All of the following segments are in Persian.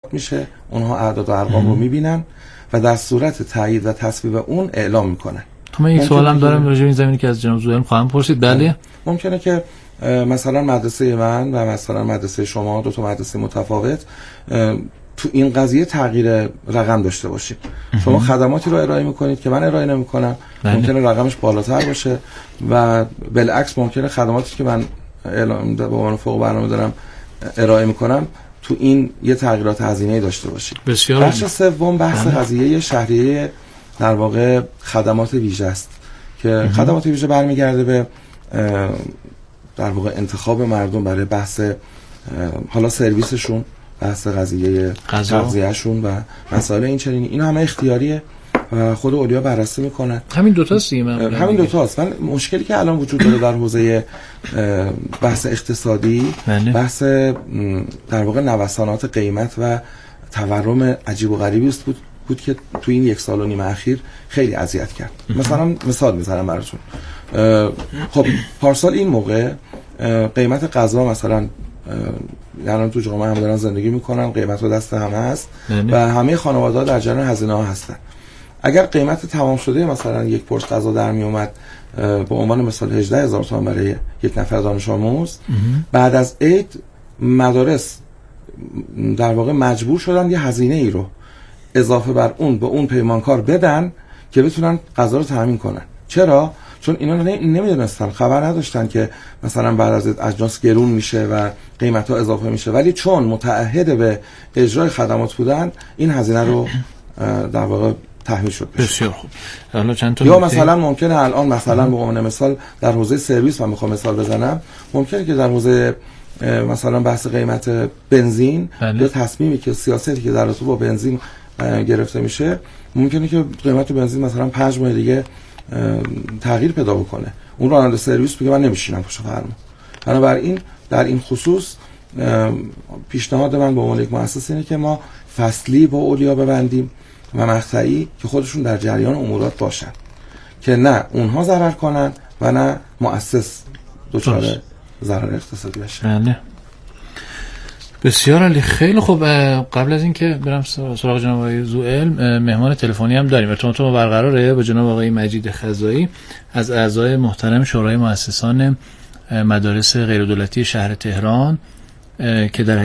میشه، اونها اعداد و ارقام رو میبینن و در صورت تایید و تصویب اون اعلام میکنن. تو من یک سوالم دارم راجع به این زمینی که از جناب زوئل خواهم پرسید. بله ممکنه که مثلا مدرسه من و مثلا مدرسه شما دو تا مدرسه متفاوت تو این قضیه تغییر رقم داشته باشیم. شما خدماتی رو ارائه میکنید که من ارائه نمیکنم، ممکنه رقمش بالاتر باشه و بالعکس ممکنه خدماتی که من اعلام به عنوان فوق برنامه دارم ارائه میکنم تو این یه تغییرات هزینه‌ای داشته باشید. بسیار. بخش سوم بحث قضیه شهریه در واقع خدمات ویژه است که خدمات ویژه برمیگرده به در واقع انتخاب مردم برای بحث حالا سرویسشون، بحث قضیه تغذیه‌شون و مسائل این چنینی. اینا همه اختیاریه و خود اولیا بررسی میکنن. همین دوتاست دیگه. همین دوتاست. من مشکلی که الان وجود داره در حوزه بحث اقتصادی، بحث در واقع نوسانات قیمت و تورم عجیب و غریبی بود که تو این 1.5 سال اخیر خیلی اذیت کرد. مثلا مثال میزنم براتون. خب پارسال این موقع قیمت غذا مثلا یعنی تو جامعه هم دارن زندگی میکنن، قیمت رو دست همه هست و همه خانواده‌ها در جریان هزینه ها هستن. اگر قیمت تمام شده مثلا یک پرس غذا در می اومد به عنوان مثال 18,000 تومان برای یک نفر دانش آموز، بعد از عید مدارس در واقع مجبور شدن یه هزینه ای رو اضافه بر اون به اون پیمانکار بدن که بتونن غذا رو تامین کنن. چرا؟ چون اینا نمیدونستن، خبر نداشتن که مثلا بعد از اجناس گرون میشه و قیمت‌ها اضافه میشه، ولی چون متعهد به اجرای خدمات بودن این هزینه رو در واقع تحمیل شد. بسیار خوب. حالا چند تا یا مثلا ممکنه الان مثلا به عنوان مثال در حوزه سرویس من میخوام مثال بزنم، ممکنه که در حوزه مثلا بحث قیمت بنزین یا تصمیمی که سیاستی که در رابطه با بنزین گرفته میشه، ممکنه که قیمت بنزین مثلا 5 ماه دیگه تغییر پیدا بکنه. اون راننده سرویس بگه من نمیشینم پشت فرمان. بنابراین در این خصوص پیشنهاد من به عنوان یک مؤسسه اینه که ما فصلی با اولیا ببندیم و مقطعی که خودشون در جریان امورات باشن که نه اونها ضرر کنن و نه مؤسس دچار ضرر اقتصادی بشه. بله. بسیار عالی. خیلی خوب. قبل از اینکه برم سراغ جناب آقای زوئل، مهمان تلفنی هم داریم. ارتباط ما برقراره با جناب آقای مجید خزایی از اعضای محترم شورای مؤسسان مدارس غیردولتی شهر تهران که در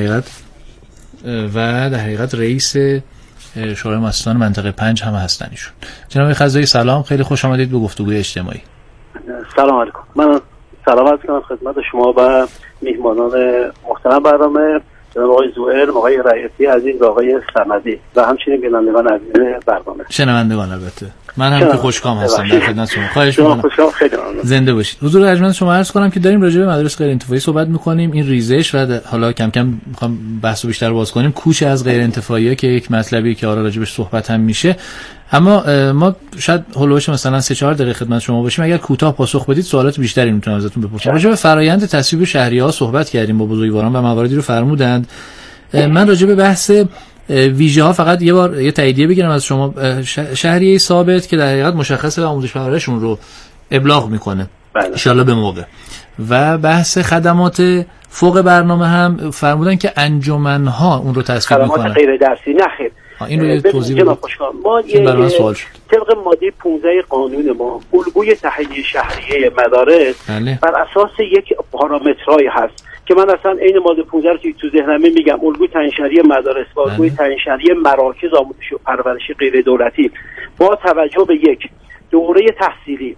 حقیقت رئیس شورای مؤسسان منطقه 5 هم هستن ایشون. جناب خزایی سلام، خیلی خوش آمدید به گفتگوی اجتماعی. سلام علیکم. من سلام عرض می‌کنم خدمت شما و میهمانان محترم برنامه، جناب آقای زوئل، آقای رئیسی عزیز و آقای صمدی و همچنین بینندگان عزیز برنامه. شنوندگان البته. من هم که خوشکام هستم در خدمت شما. خواهش می‌کنم. خیلی ممنون. زنده باشید. حضور ارجمند شما عرض کنم که داریم راجع به مدارس غیر انتفاعی صحبت می‌کنیم. این ریزش و حالا کم کم می‌خوام بحثو بیشتر باز کنیم. کوچ از غیر انتفاعی که یک مطلبی که آره راجعش صحبت هم میشه. اما ما شاید هولوش مثلا 3-4 دقیقه خدمت شما باشیم. اگر کوتاه پاسخ بدید سوالات بیشتری میتونم ازتون بپرسم. راجع به فرآیند تصویب شهریه‌ها صحبت کردیم با بزرگواران و مواردی رو فرمودند. من راجع به بحث ویژه ها فقط یه بار یه تاییدیه بگیرم از شما. شهریه ثابت که در حقیقت مشخصه و آموزش پرورششون رو ابلاغ میکنه ان شاءالله به موقع، و بحث خدمات فوق برنامه هم فرمودن که انجمن‌ها اون رو تصویب میکنن. خدمات غیر درسی نخیر. این رو توضیح بدید. ما یه طبق ماده 15 قانون ما الگوی تهیه شهریه مدارس بر اساس یک پارامترایی هست که من اصلا این ماده 15 رو که تو ذهنمه میگم. الگوی تعیین شهریه مدارس و الگوی تعیین شهریه مراکز آموزش و پرورشی غیر دولتی با توجه به یک دوره تحصیلی،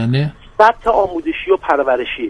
سطح آموزشی و پرورشی،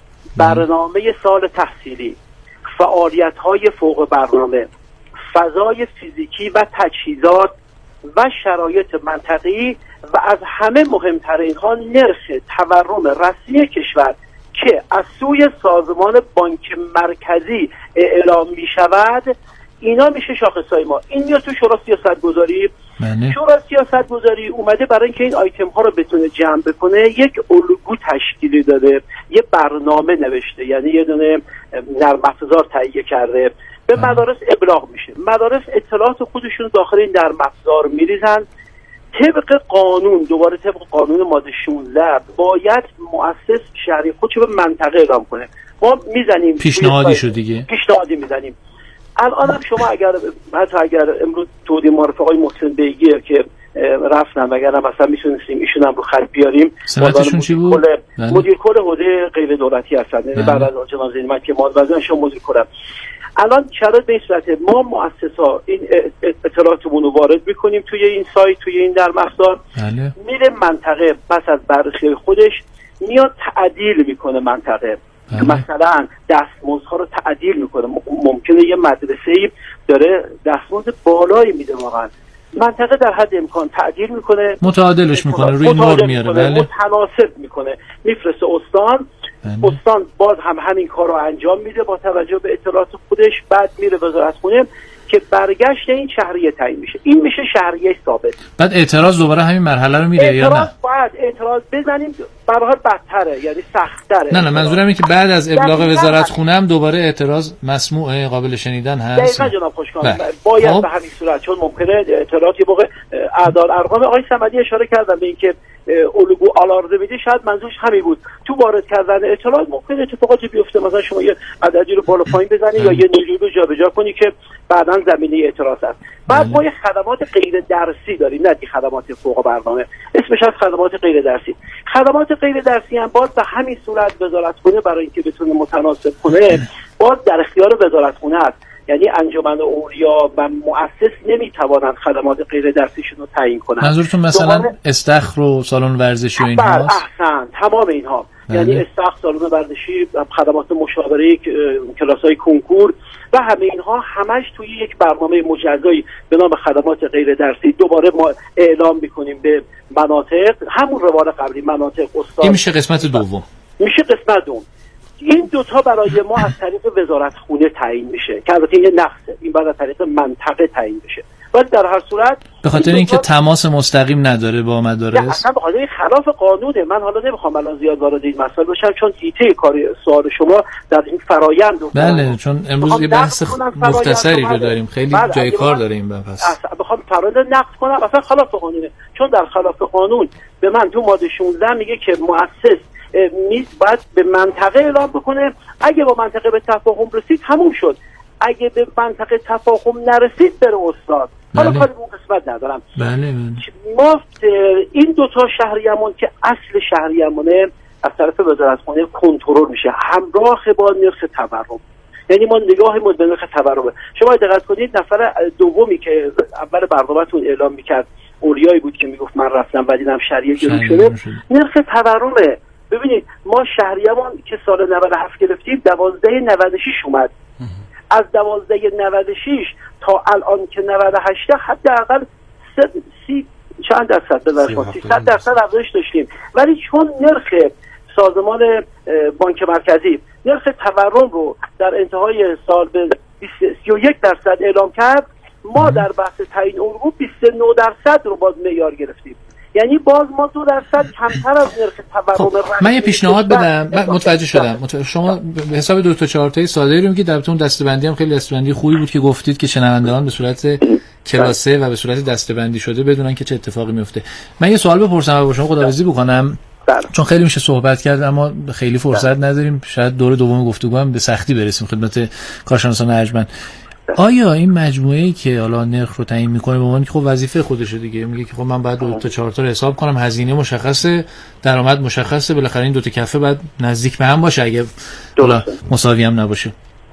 برنامه سال تحصیلی، فعالیت‌های فوق برنامه، فضای فیزیکی و تجهیزات و شرایط منطقی و از همه مهمتر اینها نرخ تورم رسمی کشور که از سوی سازمان بانک مرکزی اعلام می شود، اینا میشه شاخصهای ما. این میاد تو شورای سیاست گذاری. شورای سیاست گذاری اومده برای اینکه این آیتم ها رو بتونه جمع بکنه یک الگو تشکیلی داده، یه برنامه نوشته، یعنی یه دونه نرم افزار تهیه کرده، به مدارس ابلاغ میشه. مدارس اطلاعات خودشون داخل این نرم افزار میریزن. طبق قانون، دوباره طبق قانون ماده 16 باید مؤسس شهری خودشو به منطقه اعلام کنه. ما میزنیم پیشنهادی شد دیگه، پیشنهادی میزنیم. الان شما اگر امروز تودی معرف آقای محسن بیگی که رفتن وگرنه مثلا میتونستیم ایشون هم رو خط بیاریم. سمتشون چی بود؟ مدیر کل حوزه غیر دولتی هستن، یعنی بعد از جناب زینمت که مالوزنشون مدیر کلم. الان شرایط به این صورته، ما مؤسسا این اطلاعاتمون رو وارد میکنیم توی این سایت، توی این نرم افزار، میره منطقه پس از بررسی خودش میاد تعدیل میکنه منطقه. مثلا دستمزدها رو تعدیل میکنه. ممکنه یه مدرسه‌ای داره دستمزد بالایی میده، واقعا منطقه در حد امکان تعدیل میکنه، متعادلش میکنه، روی نرم میاره، متناسب میکنه، میفرسته استان. استان باز همین کار رو انجام میده با توجه به اطلاعات خودش. بعد میره وزارتخونه که برگشت این شهریه تعیین میشه. این میشه شهریه ثابت. بعد اعتراض دوباره همین مرحله رو میره یا نه؟ باید اعتراض بزنیم، به هر حال بدتره، یعنی سخت‌تره. نه منظورم اینه که بعد از ابلاغ وزارتخونه هم دوباره اعتراض مسموع قابل شنیدن هست. دقیقاً جناب خوشکان، باید به همین صورت، چون ممکنه اطلاعاتی موقع اعداد ارقام آقای صمدی اشاره کردن به اینکه الگو آلارزه میده، شاید منظورش همین بود. تو وارد کردن اطلاعات ممکن اتفاقاتی بیفته، مثلا شما یه عددی رو بالا پایین بزنی یا یه نیروی رو جابجا کنی که بعداً زمینه اعتراض است. بعد ما یه خدمات غیر درسی داریم، نه خدمات فوق برنامه، اسمش از خدمات غیر درسی. خدمات غیر درسی هم باز به همین صورت وزارتخونه برای اینکه بتونه متناسب کنه باز در اختیار وزارتخونه است. یعنی انجمن اولیا و مؤسس نمیتوانند خدمات غیر درسیشون رو تعیین کنند. منظورتون مثلا استخر و سالن ورزشی و اینها؟ احسن، تمام اینها. یعنی استخر، سالن ورزشی، خدمات مشاوره، کلاس‌های کنکور و همه اینها همش توی یک برنامه مجزایی به نام خدمات غیر درسی دوباره ما اعلام می‌کنیم به مناطق، همون روال قبلی، مناطق، استان. این میشه قسمت دوم. میشه قسمت دوم. این دوتا برای ما از طریق وزارتخونه تعیین میشه که البته این نقصه، این بعد از طریق منطقه تعیین بشه. ولی در هر صورت به خاطر اینکه تماس مستقیم نداره با مدارس، اصلا به خاطر خلاف قانونه. من حالا نمیخوام الان زیاد وارد این مسائل بشم چون هیته کاری سوال شما در این فرایند. بله، چون امروز یه بحث مختصری رو داریم، خیلی جای کار داره این بحث. بخوام فرایند نقض کنم اصلا خلاف قانونه، چون در خلاف قانون به من تو ماده 16 میگه که مؤسس باید به منطقه اعلام بکنه. اگه با منطقه به تفاهم رسید تموم شد، اگه به منطقه تفاهم نرسید بره استاد. حالا کاری به اون قسمت ندارم. بله. ما این دوتا شهریه‌مون که اصل شهریه‌مونه از طرف وزارتخونه کنترل میشه همراه با نرخ تورم. یعنی ما نگاهمون به نرخ تورمه. شما دقت کنید نفر دومی که اول برنامه‌تون اعلام میکرد اولیایی بود که میگفت من رفتم و دیدم شهریه گرون شده. نرخ تورمه. ببینید ما شهریه‌مون که سال 97 گرفتیم 12.96 اومد. از 12.96 تا الان که 98 حداقل 30 چند درصد به نظر 300% افزایش داشتیم. ولی چون نرخ سازمان بانک مرکزی نرخ تورم رو در انتهای سال به 31% اعلام کرد، ما در بحث تعیین الگو 29% رو باز معیار گرفتیم. یعنی باز ما 2% کمتر از نرخ تورم. من یه پیشنهاد بدم. من متوجه شدم. شما به حساب 2 تا 4 تایی ساده رو میگید، در اون دسته‌بندی هم خیلی دسته‌بندی خوبی بود که گفتید که شنوندگان به صورت کلاسه و به صورت دسته‌بندی شده بدونن که چه اتفاقی میفته. من یه سوال بپرسم و با شما خداحافظی بکنم، چون خیلی میشه صحبت کرد اما خیلی فرصت نداریم. شاید دور دوم گفتگو هم به سختی برسیم خدمت کارشناسان ارجمند. آیا این مجموعه‌ای که حالا نرخ رو تعیین میکنه به عنوان که خب وظیفه خودشه دیگه، میگه که خب من باید 2 تا 4 تا رو حساب کنم، هزینه مشخصه، درآمد مشخصه، بالاخره این 2 تا کفه باید نزدیک به هم باشه اگه مساوی هم نباشه.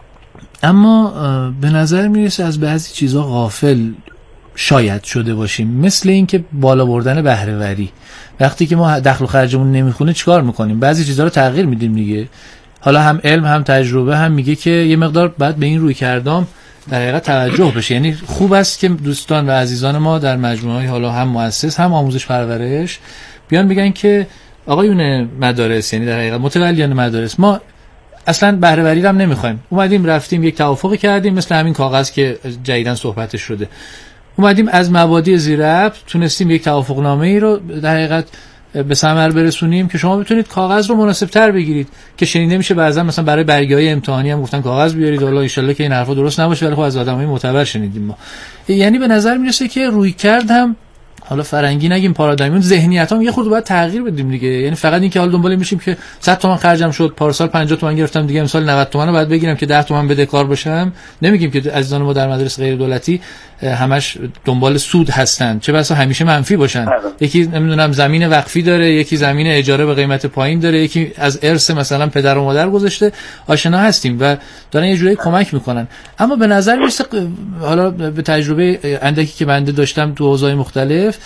اما به نظر میرسه از بعضی چیزا غافل شاید شده باشیم، مثل اینکه بالا بردن بهره وری. وقتی که ما دخل و خرجمون نمیخونه چیکار میکنیم؟ بعضی چیزا رو تغییر میدیم دیگه. حالا هم علم هم تجربه هم میگه که یه مقدار بعد به این روی کردام در حقیقت توجه بشه. یعنی خوب است که دوستان و عزیزان ما در مجموعه‌های حالا هم مؤسس هم آموزش پرورش بیان بگن که آقایون مدارس، یعنی در حقیقت متولیان مدارس، ما اصلا بهره وری هم نمیخوایم. اومدیم رفتیم یک توافقی کردیم، مثل همین کاغذ که جدیداً صحبتش شده، اومدیم از مبادی ذی‌ربط تونستیم یک توافق نامه ای رو در حقیقت به ثمر برسونیم که شما بتونید کاغذ رو مناسب تر بگیرید. که شنیده میشه بعضا مثلا برای برگه‌های امتحانی هم گفتن کاغذ بیارید، حالا ان شاءالله که این حرفا درست نباشه، ولی خب از آدمای معتبر شنیدیم ما. یعنی به نظر میرسه که روی کرد هم حالا فرنگی نگیم پارادایم، ذهنیتام یه خورده باید تغییر بدیم دیگه. یعنی فقط این که حالا دنبال میشیم که 100 تومن خرجم شد، پارسال 50 تومن گرفتم دیگه امسال 90 تومن رو باید بگیرم که 10 تومن بدهکار باشم. نمیگیم که عزیزان ما در مدارس غیر دولتی همش دنبال سود هستن، چه بسا همیشه منفی باشن. یکی نمیدونم زمین وقفی داره، یکی زمین اجاره به قیمت پایین داره، یکی از ارث مثلا پدر و مادر گذاشته. آشنا هستیم و دارن یه جوری کمک میکنن. اما به نظر میاد حالا به تجربه اندکی که بنده داشتم تو حوزه‌های مختلف،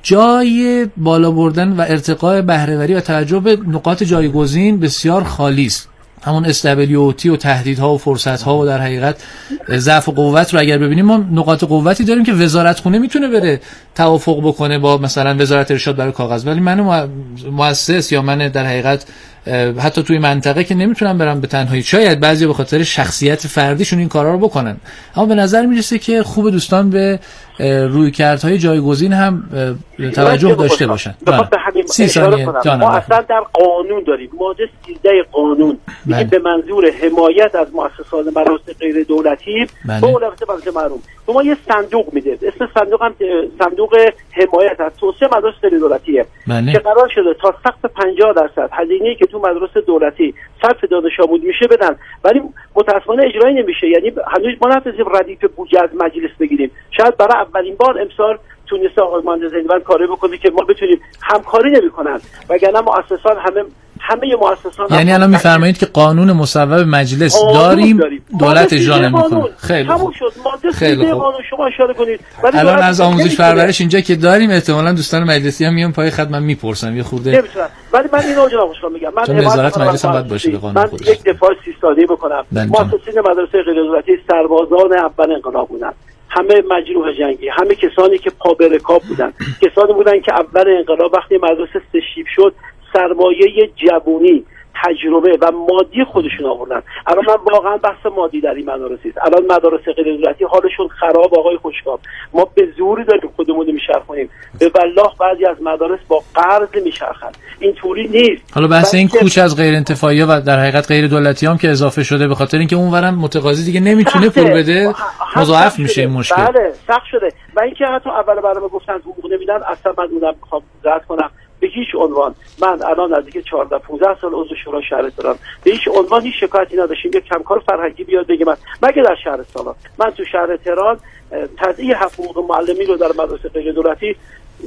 جای بالا بردن و ارتقاء بهره‌وری و توجه به نقاط جایگزین بسیار خالی است. همون استابیلیتی و تهدیدها و فرصت‌ها و در حقیقت ضعف و قوت رو اگر ببینیم، ما نقاط قوتی داریم که وزارت خونه میتونه بره توافق بکنه با مثلا وزارت ارشاد برای کاغذ، ولی من مؤسس یا من در حقیقت حتی توی منطقه که نمیتونم برم به تنهایی. شاید بعضی به خاطر شخصیت فردیشون این کارا رو بکنن، اما به نظر میرسه که خوب دوستان به رویکردهای جایگزین هم توجه داشته باشن. 30 ثانیه ما اصلا در قانون داریم، ماده 13 قانون میگه به منظور حمایت از مؤسسات مدارس غیر دولتی با اولویت بنده محروم به ما یه صندوق میده. اسم صندوق هم صندوق حمایت از توسعه مدارس غیر دولتیه که قرار شده تا سقف 50% هزینه‌ای که تو مدارس دولتی صرف دانش آموزی میشه بدن، ولی متأسفانه اجرایی نمیشه. یعنی هنوز ما نتونستیم ردیف بودجه از مجلس بگیریم. شاید برای اولین بار امسال تونسته آقای مهندس زیدوند کاری بکنه که ما بتونیم، همکاری نمیکنن وگرنه مؤسسان همه مؤسسان. یعنی الان میفرمایید که قانون مصوب مجلس داریم، دولت اجرا نمیکنه. خیلی خوب شد. خیلی خوب. قانون شما اشاره کنید. الان از آموزش پرورش اینجا که داریم احتمالاً دوستان مجلسی هم میان پای خط من میپرسن یه خورده نمیتونن. ولی من اینو جناب خوشحال میگم، من وزارت مجلس هم باید باشه به قانون خودش. من یک دفاع 30 ثانیه‌ای بکنم. مؤسسین مدرسه غیر دولتی سربازان اول انقلاب بودن، همه مجروح جنگی، همه کسانی که پا به رکاب بودن، کسانی بودن که اول انقلاب وقتی مدرسه سه‌شیب شد سرمایه جوونی، تجربه و مادی خودشون آوردن. الان من واقعا بحث مادی در این مدارس است. الان مدارس غیر دولتی حالشون خراب آقای خوشکام. ما به زوری داریم خودمون میچرخونیم. به والله بعضی از مدارس با قرض میچرخن. اینطوری نیست. حالا بحث این کوچ از غیر انتفاعی و در حقیقت غیر دولتی هم که اضافه شده به خاطر اینکه اونورم متقاضی دیگه نمیتونه پول بده، مضاعف میشه این مشکل. بله، سخت شده. و اینکه حتی اول برنامه گفتن حقوق نمیدن، اصلا من اونم میخوام رد کنم. به هیچ عنوان من الان نزدیک 14 15 سال عضو شورای شهر تهران، به هیچ عنوان هیچ شکایتی نداشتیم. یک کمکار فرهنگی بیاد بگه من مگه در شهرستان من تو شهر تهران تضییع حقوق معلمی رو در مدرسه غیر دولتی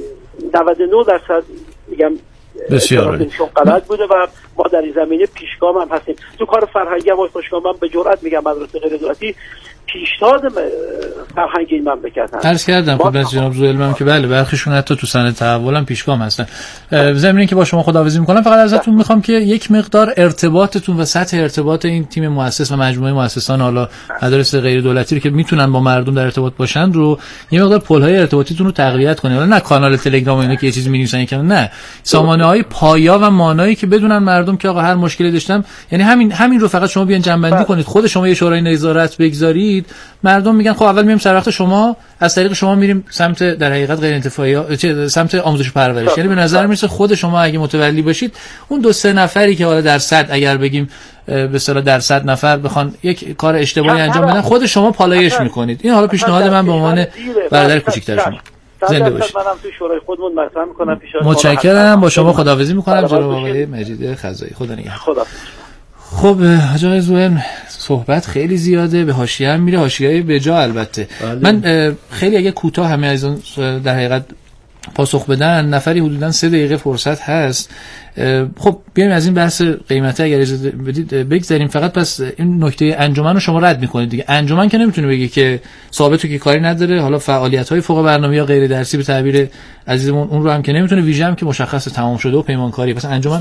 99% میگم بسیار غلط بوده و ما در این زمینه پیشگام هم هستیم. تو کار فرهنگی هم خوشگام من به جرئت میگم مدرسه غیر دولتی پیشتاز فرهنگی این مملکت هست. عرض کردم خب از جناب زوئیلم که بله برخیشون حتی تو سند تحول هم پیشگام هستن. ضمن اینکه با شما خداحافظی میکنم فقط ازتون میخوام که یک مقدار ارتباطتون و سطح ارتباط این تیم مؤسس و مجموعه مؤسسان حالا مدارس غیر دولتی رو که میتونن با مردم در ارتباط باشن رو یه مقدار پل‌های ارتباطیتون رو تقویت کنید. حالا نه کانال تلگرام اینا که یه چیزی می‌نویسن یکم، نه سامانه‌های پایا و مانایی که بدونن مردم که آقا هر مشکلی داشتم، یعنی همین رو فقط شما بیان جنبندی کنید، خود شما یه شورای نظارت بگذارید، مردم میگن خب اول میریم سر وقت شما، از طریق شما میریم سمت در حقیقت غیر انتفاعی سمت آموزش پرورش. یعنی به نظر میرسه خود شما اگه متولی باشید اون 2-3 نفری که حالا در صد اگر بگیم به اصطلاح در 100 نفر بخوان یک کار اشتباهی انجام بدن، خود شما پالایش میکنید. این حالا پیشنهاد من به عنوان برادر کوچیک‌تر شما. زنده باشید. منم تو شورای خودمون مطرح میکنم پیش متشکرم. با شما خداحافظی میکنم جناب آقای مجید خزایی. خدا نگهدار. خب حاج زوئیل صحبت خیلی زیاده، به حاشیه هم میره، حاشیه‌ای به جا البته. من خیلی اگه کوتاه همه از اون در حقیقت پاسخ بدن، نفری حدوداً 3 دقیقه فرصت هست. خب بیایم از این بحث قیمته اگر اجازه بدید بگذاریم. فقط پس این نکته انجمن رو شما رد میکنید دیگه. انجمن که نمیتونه بگه که ثابتو که کاری نداره، حالا فعالیت‌های فوق برنامه یا غیر درسی به تعبیر عزیزمون اون رو هم که نمیتونه، ویژه هم که مشخص تمام شده و پیمانکاری. پس انجمن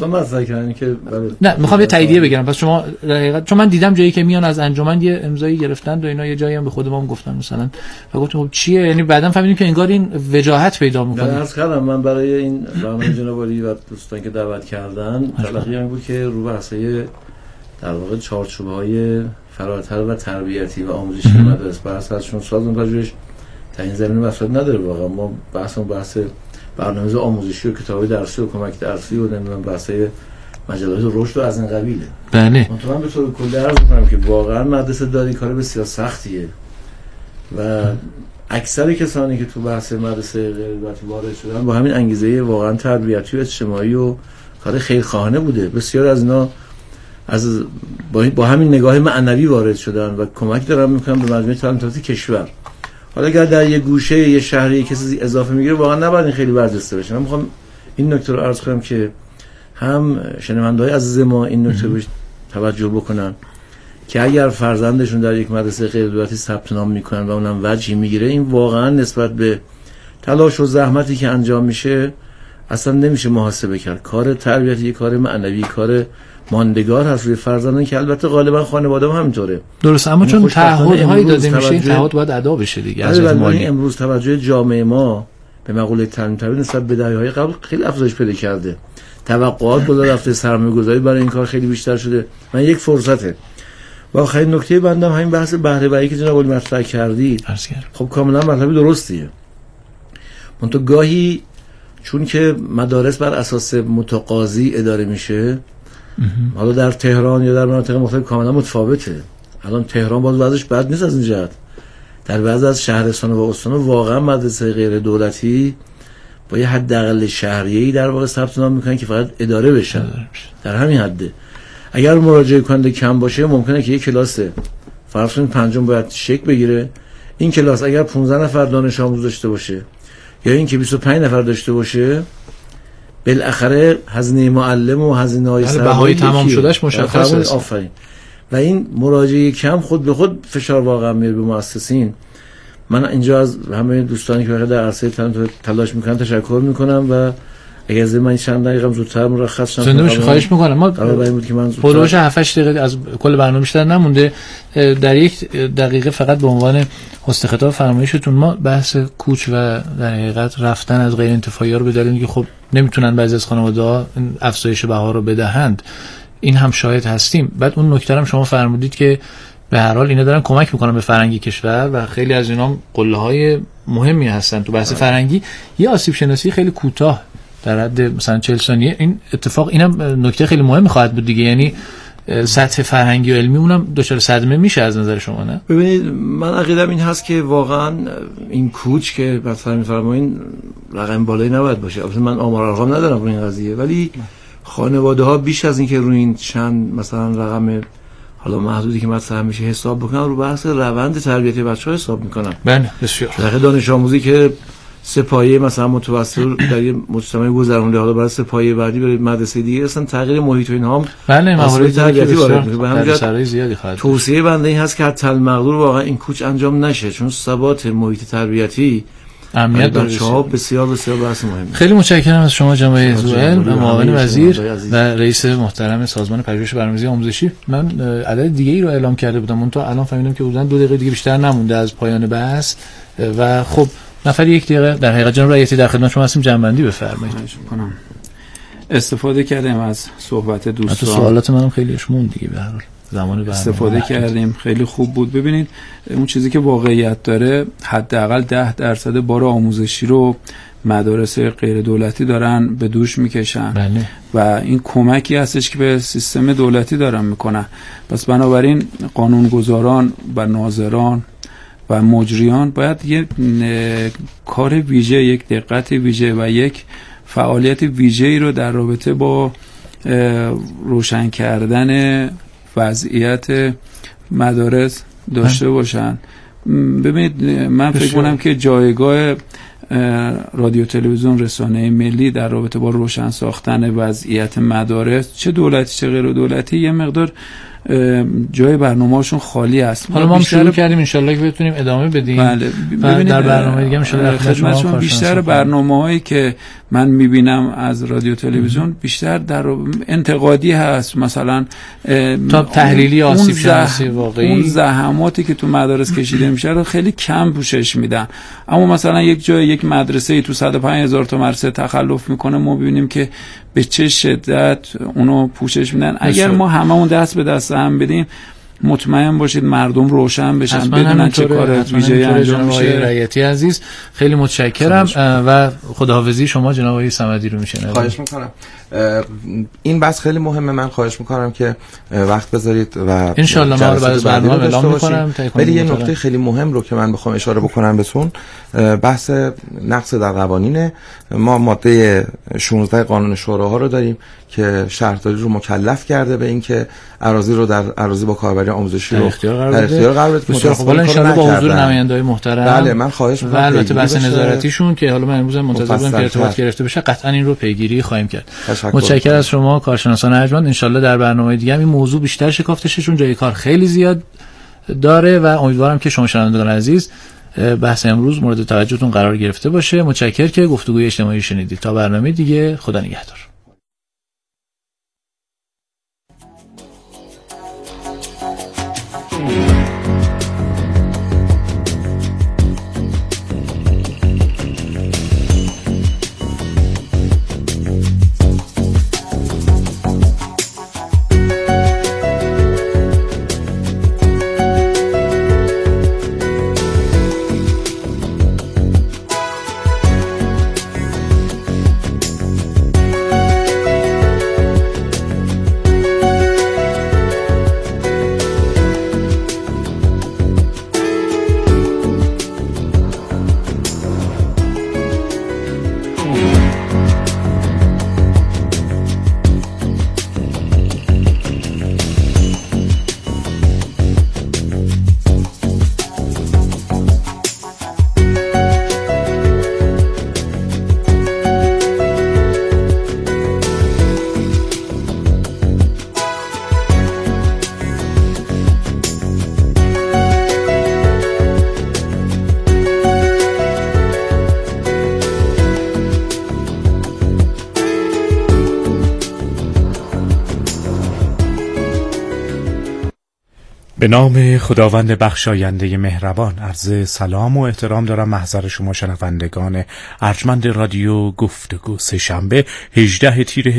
نه میخوام یه تاییدیه بگیرم. پس شما در حقیقت چون من دیدم جایی که میان از انجمن یه امضایی گرفتن و اینا، یه جایی هم به خود ما هم گفتن مثلا و گفتم خب چیه، یعنی بعداً فهمیدیم که انگار این وجاهت پیدا میکنه. عرض کردم من برای این برنامه جناب عالی و دوستان که دعوت کردن تلقی بود که رو بحث‌های در واقع چارچوب‌های فراتر و تربیتی و آموزشی مدارس بحث ازشون سازمان پژوهش تا این زمینه مسئله نداره. واقعا ما بحث برنامه آموزشی و کتابی درسی و کمک درسی و نمیدونم بحث‌های مجلات رشد و از این قبیله. بله. من به طور کلی عرض می‌کنم که واقعا مدرسه داری کار بسیار سختیه و اکثر کسانی که تو بحث مدرسه غیر دولتی وارد شدن با همین انگیزه واقعا تربیتی و اجتماعی و کار خیرخواهانه بوده. بسیار از اینا با همین نگاه معنوی وارد شدن و کمک دارن میکنن به مجموعه تعلیماتی کشور. حالا اگر در یه گوشه یه شهری کسی اضافه میگیره واقعا نباید این خیلی برجسته بشه. من میخوام این نکته رو عرض کنم که هم شنونده‌های عزیز ما این نکته رو توجه بکنن که اگر فرزندشون در یک مدرسه غیر دولتی ثبت نام میکنن و اونم وجهی میگیره، این واقعا نسبت به تلاش و زحمتی که انجام میشه اصلا نمیشه محاسبه کرد. کار تربیتی کار معنوی، کار ماندگار هست روی فرزندان که البته غالبا خانواده هم همینطوره. درست، اما چون تعهدهایی داده میشه این تعهد باید ادا بشه دیگه. از مالی امروز توجه جامعه ما به مقوله تعلیم تربیت نسبت به دهه‌های قبل خیلی افزایش پیدا کرده. توقعات بالا رفته، سرمایه‌گذاری برای این کار خیلی بیشتر شده. من یک فرصته. و آخرین نکته بندم همین بحث بهره وری که جناب علی مطرح کردید. خب کاملا مطلب درستیه. منتها گاهی چون که مدارس بر اساس متقاضی اداره میشه، حالا در تهران یا در مناطق مختلف کاملا متفاوته. الان تهران باز وضعش بد نیست از این جهت. در بعضی از شهرستان و استان واقعا مدرسه غیر دولتی با یه حداقل شهریه‌ای در واقع ثبت نام میکنن که فقط اداره بشن. در همین حده. اگر مراجعه کننده کم باشه ممکنه که یک کلاس فرض کنید پنجم باید شکل بگیره. این کلاس اگر 15 نفر دانش آموز داشته باشه یا این که 25 نفر داشته باشه، بالاخره هزینه معلم و هزینه‌های بهای تمام شدهش مشخصه. آفرین. و این مراجعه کم خود به خود فشار واقعا میاره به مؤسسین. من اینجا از همه دوستانی که در عرصه تعلیم تلاش میکنن تشکر میکنم و اگر از من چند دقیقه زودتر مرخص شم زنده‌اش خواهش میکنم. ما پروژه 7 دقیقه از کل برنامه بیشتر نمونده. در یک دقیقه فقط به عنوان حسن خطاب فرمایشتون، ما بحث کوچ و در حقیقت رفتن از غیر انتفاعی‌ها رو به دلیل اینکه خب نمیتونن بعضی از خانواده‌ها افزایش بها رو بدهند، این هم شاهد هستیم. بعد اون نکته هم شما فرمودید که به هر حال اینا دارن کمک میکنن به فرهنگ کشور و خیلی از اینا قله‌های مهمی هستن تو بحث فرهنگی. یه آسیب شناسی خیلی کوتاه در حد مثلا 40 ثانیه این اتفاق، اینم نکته خیلی مهمی خواهد بود دیگه. یعنی سطح فرهنگی و علمی اونم دچار صدمه میشه از نظر شما، نه؟ ببینید من عقیدم این هست که واقعا این کوچ که مثلا میفرمایین رقم بالایی نباید باشه. البته من آمار ارقام ندارم روی این قضیه، ولی خانواده ها بیش از این که روی این چند مثلا رقم حالا محدودی که مطرح میشه حساب بکنن، رو بحث روند تربیتی بچه‌ها حساب میکنن. بله بسیار. در دانش آموزی که سپایه مثلا متوسط در یه مجتمع گذرونده، حالا برای سپایه بعدی برای مدرسه دیگه اصلا تغییر محیط و اینها هم بله مهارت تربیتی وارد میشه. به همین جهت زیادی خواهد توصیه بنده این هست که حتی المقدور واقعا این کوچ انجام نشه، چون ثبات محیط تربیتی اهمیت داره. بچه‌ها بسیار بسیار بحث مهمه. خیلی متشکرم از شما جناب زوئل، معاون وزیر و رئیس محترم سازمان پژوهش برنامه‌ریزی آموزشی. من عدد دیگه‌ای رو اعلام کرده بودم، اون تا الان فهمیدم که حدوداً 2 دقیقه دیگه بیشتر نمونده از پایان بحث و خب نفر 1 دقیقه در حقیقت جناب رئیسی در خدمت شما هستیم، جنبندی بفرمایید. استفاده کردیم از صحبت دوستان. سوالات منم خیلی شمون دیگه به هر حال زمان استفاده کردیم، خیلی خوب بود. ببینید اون چیزی که واقعیت داره، حداقل 10% بار آموزشی رو مدارس غیر دولتی دارن به دوش میکشن. بله. و این کمکی هستش که به سیستم دولتی دارن میکنن. پس بنابراین قانونگذاران و ناظران و مجریان باید یک کار ویژه، یک دقت ویژه و یک فعالیت ویژه‌ای رو در رابطه با روشن کردن وضعیت مدارس داشته باشن. ببینید من فکر کنم که جایگاه رادیو تلویزیون رسانه ملی در رابطه با روشن ساختن وضعیت مدارس، چه دولتی چه غیر دولتی، یه مقدار جای برنامه‌هاشون خالی است. حالا ما شروع کردیم، ان شاءالله که بتونیم ادامه بدیم. بله. ببینید در برنامه دیگه میشه خدمتتون بیشتر برنامه‌هایی که من میبینم از رادیو تلویزیون بیشتر در انتقادی هست، مثلا تا تحلیلی آسیب شناسی واقعی. اون زحماتی که تو مدارس کشیده میشه رو خیلی کم پوشش میدن. اما مثلا یک جای یک مدرسه تو 105,000 تا مدرسه تخلف میکنه، ما ببینیم که به چه شدت اونو پوشش میدن. اگر ما هممون دست به دست هم بدیم، مطمئن باشید مردم روشن بشن بدونن چه کار ویژه‌ای انجام میشه. رعیتی عزیز خیلی متشکرم و خداحافظی شما جناب آقای صمدی رو میشنوم. خواهش میکنم. این بحث خیلی مهمه، من خواهش میکنم که وقت بذارید و ان شاء الله ما رو بعد از برنامه اعلام میکنم. ولی یه نکته خیلی مهم رو که من بخوام اشاره بکنم بهتون، بحث نقص در قوانین. ما ماده 16 قانون شوراها رو داریم که شهرداری رو مکلف کرده به اینکه اراضی رو در اراضی با کاربری آموزشی رو در اختیار قرار بده. بسیار خوب، ان شاء الله با حضور نماینده‌های محترم. بله من خواهش می‌کنم. البته بحث نظارتیشون که حالا من امروز منتظر بودم که ارتباط گرفته بشه، قطعا این رو پیگیری خواهیم کرد. متشکرم از شما کارشناسان ارجمند. ان شاء الله در برنامه دیگه هم این موضوع بیشتر شکافته شه، چون جای کار خیلی زیاد داره و امیدوارم که شما شنوندگان عزیز بحث امروز مورد توجهتون قرار گرفته باشه. متشکرم که گفتگوی اجتماعی شنیدید. تا برنامه دیگه، خدا نگهدار. به نام خداوند بخشاینده مهربان، عرض سلام و احترام دارم محضر شما شنوندگان ارجمند رادیو گفتگو. سه‌شنبه 18 تیر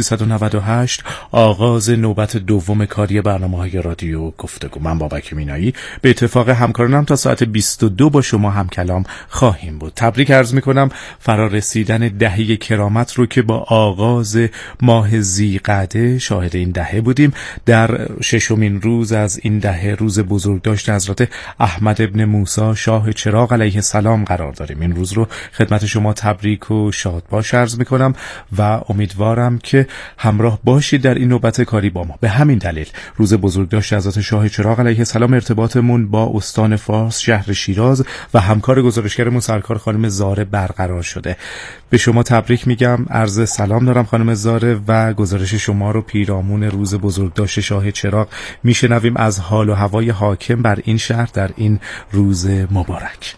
1398 آغاز نوبت دوم کاری برنامه‌های رادیو گفتگو. من بابک مینایی به اتفاق همکارانم تا ساعت 22 با شما هم کلام خواهیم بود. تبریک عرض می‌کنم فرارسیدن دهه کرامت رو که با آغاز ماه ذی‌قعده شاهد این دهه بودیم. در ششمین روز از این دهه، روز بزرگداشت حضرت احمد ابن موسی شاه چراغ علیه السلام قرار داریم. این روز رو خدمت شما تبریک و شادباش عرض میکنم و امیدوارم که همراه باشید در این نوبت کاری با ما. به همین دلیل روز بزرگداشت حضرت شاه چراغ علیه السلام ارتباطمون با استان فارس شهر شیراز و همکار گزارشگرمون سرکار خانم زاره برقرار شده. به شما تبریک میگم، عرض سلام دارم خانم زاره و گزارش شما رو پیرامون روز بزرگداشت شاه چراغ میشنویم از حال و هوای حاکم بر این شهر در این روز مبارک.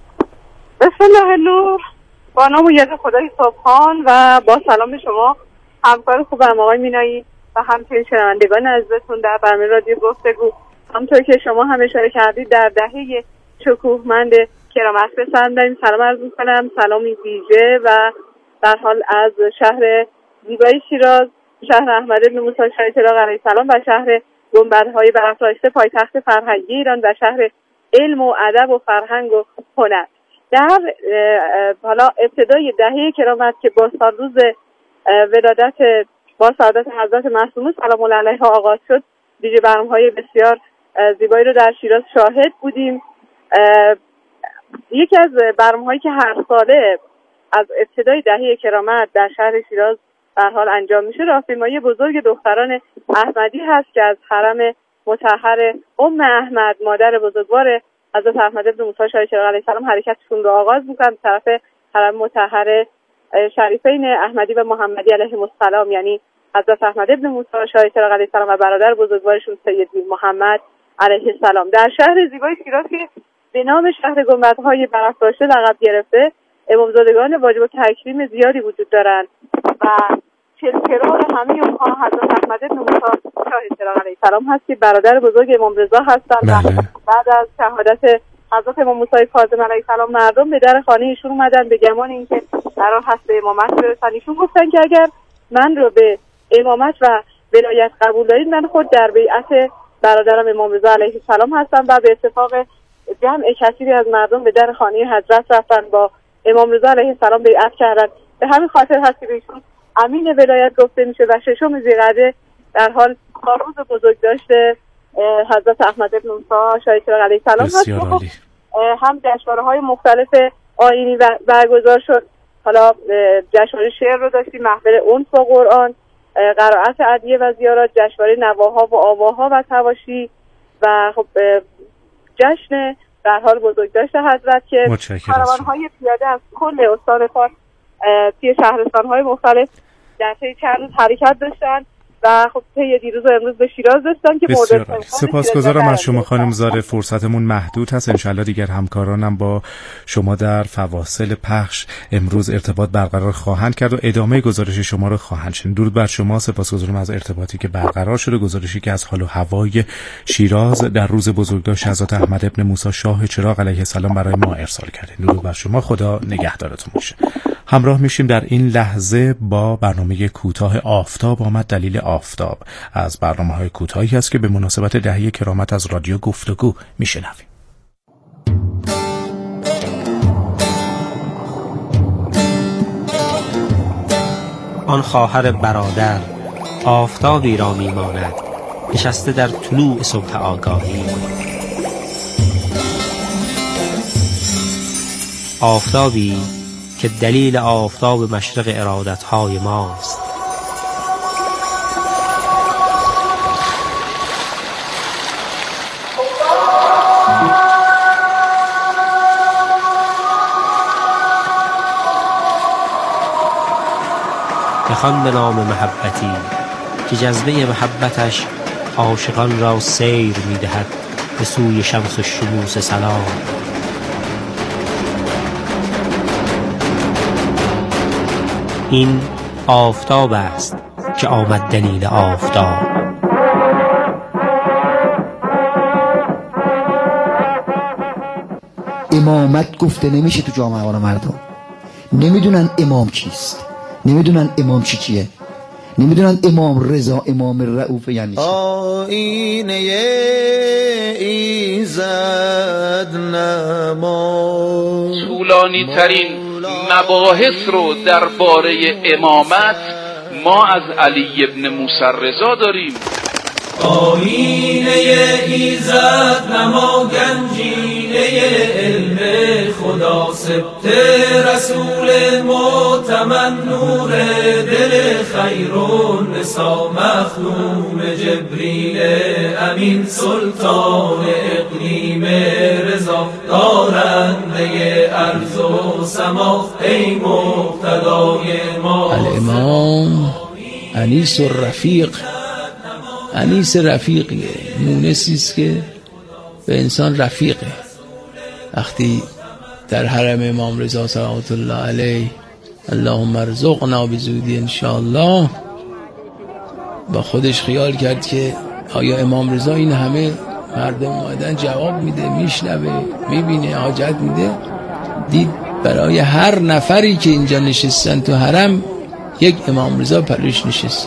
بسم الله النور. با نام و ید خدای سبحان و با سلام شما همکار خوبم آقای مینایی و همچنین شنوندگان عزیزتون در برنامه رادیو گفتگو. همونطور که شما هم اشاره کردید در دهه شکوهمند کرامت پسند داریم. سلام عرض می‌کنم، سلامی ویژه و در حال از شهر زیبای شیراز، شهر احمد بن موسی شاه چراغ علیه السلام و شهر گنبدهای برافراشته پایتخت فرهنگی ایران و شهر علم و ادب و فرهنگ و هنر. در حالا ابتدای دهه کرامت که با سالروز ولادت با سعادت حضرت معصومه سلام الله علیها آغاز شد، دیگه برنامه‌های بسیار زیبایی رو در شیراز شاهد بودیم. یکی از برنامه‌هایی که هر ساله از ابتدای دهه کرامت در شهر شیراز در حال انجام میشه راهپیمایی بزرگ دختران احمدی هست که از حرم مطهر ام احمد مادر بزرگوار حضرت احمد بن موسی شاه چراغ علیه السلام حرکتشون رو آغاز میکنن به طرف حرم مطهر شریفین احمدی و محمدی علیهم السلام، یعنی حضرت احمد بن موسی شاه چراغ علیه السلام و برادر بزرگوارشون سید محمد علیه السلام. در شهر زیبای شیراز که به نام شهر گنبدهای برافراشته لقب گرفته، امامزادگان واجب التکریم زیادی وجود دارند و چراغ همه اونها حضرت احمد بن موسی شاه چراغ علیه السلام هست که برادر بزرگ امام رضا هستند و بعد از شهادت حضرت امام موسی کاظم علیه السلام مردم به در خانه ایشون اومدن به گمان اینکه قرار هست به امامت برسن. ایشون گفتن که اگر من رو به امامت و ولایت قبول دارید من خود در بیعت برادرم امام رضا علیه السلام هستم و به اتفاق جمع کثیری از مردم به در خانه حضرت رفتن، با امام رضا علیه السلام بیعت کردن. به همین خاطر هست که ایشون امین ولایت گفته میشه و 6 ذی‌قعده در حال روز بزرگ داشته حضرت احمد بن موسی شاه چراغ علیه السلام هست. هم جشنواره‌های مختلف آیینی برگزار شد. حالا جشنواره شعر رو داشتیم، محفل انس با قرآن، قرائت ادعیه و زیارات، جشنواره نواها و آواها و تواشی و خب جشن در حال بزرگداشت حضرت که کاروان‌های پیاده از کل استان فارس توی شهرستان‌های مختلف در طی چند روز حرکت داشتن و خب طی دیروز و امروز به شیراز داشتن که مورد سپاسگزارم از شما خانم زاره. فرصتمون محدود هست، انشالله دیگر همکارانم با شما در فواصل پخش امروز ارتباط برقرار خواهند کرد و ادامه گزارش شما رو خواهند شنید. درود بر شما، سپاسگزارم از ارتباطی که برقرار شده، گزارشی که از حال و هوای شیراز در روز بزرگداشت حضرت احمد ابن موسی شاه چراغ علیه السلام برای ما ارسال کردید. درود بر شما، خدا نگهدارتون باشه. همراه میشیم در این لحظه با برنامه کوتاه آفتاب آمد دلیل آفتاب، از برنامه‌های کوتاهی است که به مناسبت دهه کرامت از رادیو گفتگو میشنویم. آن خواهر برادر آفتابی را میماند نشسته در طلوع صبح آگاهی، آفتابی که دلیل آفتاب مشرق ارادت‌های ماست. بخوان به نام محبتی که جذبه محبتش عاشقان را سیر می‌دهد به سوی شمس الشموس سلام. این آفتاب است که آمد دلیل آفتاب. امامت گفته نمیشه تو جامعه مردم. نمیدونن امام کیست، نمیدونن امام چیه، نمیدونن امام رضا، امام رؤوف یعنی چی. آینه ایزد نما. طولانی ترین مباحث رو درباره امامت ما از علی ابن موسی رضا داریم. آینه ایزد نما، گنجینه علم خدا، سبت رسول مؤتمن، نور دل خیرون نسا، مخدوم جبریل امین، سلطان اقلیم رضا، دارنده ارض و سما، ای مقتدای ما. الامام انیس الرفیق، انیس رفیقیه، مونسیست که به انسان رفیقه. وقتی در حرم امام رضا صلوات الله علیه اللهم ارزقنا بزودی انشاءالله با خودش خیال کرد که آیا امام رضا این همه مردم اومدن جواب میده، میشنوه، میبینه، حاجت میده؟ دید برای هر نفری که اینجا نشستن تو حرم یک امام رضا پرش نشسته.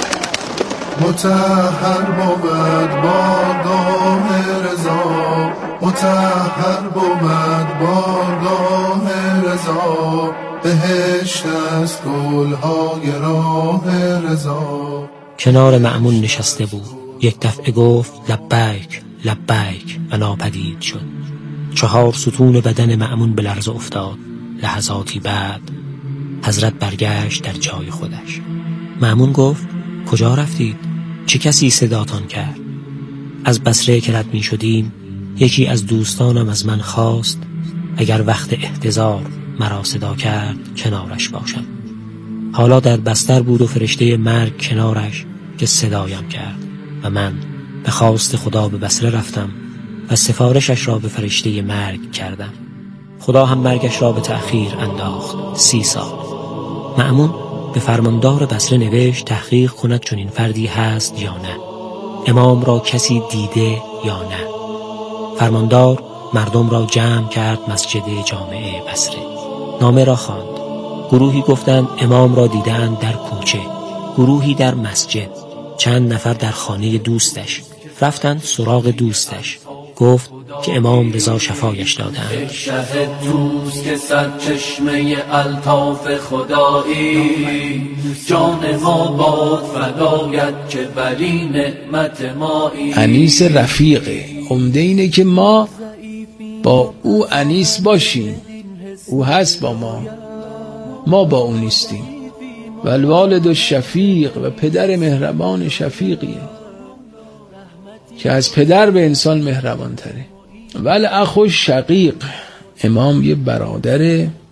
مطهر بود بارگاه رضا، مطهر بود بارگاه رضا، بهشت است گلهای راه رضا. کنار مأمون نشسته بود، یک دفعه گفت لبیک لبیک و ناپدید شد. 4 ستون بدن مأمون به لرزه افتاد. لحظاتی بعد حضرت برگشت در جای خودش. مأمون گفت کجا رفتید؟ چه کسی صداتان کرد؟ از بصره که رد می شدیم یکی از دوستانم از من خواست اگر وقت احتضار مرا صدا کرد کنارش باشم. حالا در بستر بود و فرشته مرگ کنارش که صدایم کرد و من به خواست خدا به بصره رفتم و سفارشش را به فرشته مرگ کردم. خدا هم مرگش را به تأخیر انداخت 30 سال. مأمون به فرماندار بصره نوشت تحقیق کند چون این فردی هست یا نه، امام را کسی دیده یا نه. فرماندار مردم را جمع کرد مسجد جامعه بصره، نامه را خواند. گروهی گفتند امام را دیدند در کوچه، گروهی در مسجد، چند نفر در خانه دوستش، رفتند سراغ دوستش. گفت که امام رضا شفایش دادند. شهد دوست که سرچشمه الطاف خدایی، جان ما باد فدایت که بری نعمت مایی. انیس رفیقه. عمده اینه که ما با او انیس باشیم. او هست با ما با او نیستیم. و الوالد شفیق، و پدر مهربان شفیقیه که از پدر به انسان مهربان تره. ول اخو شقیق، امام یه برادر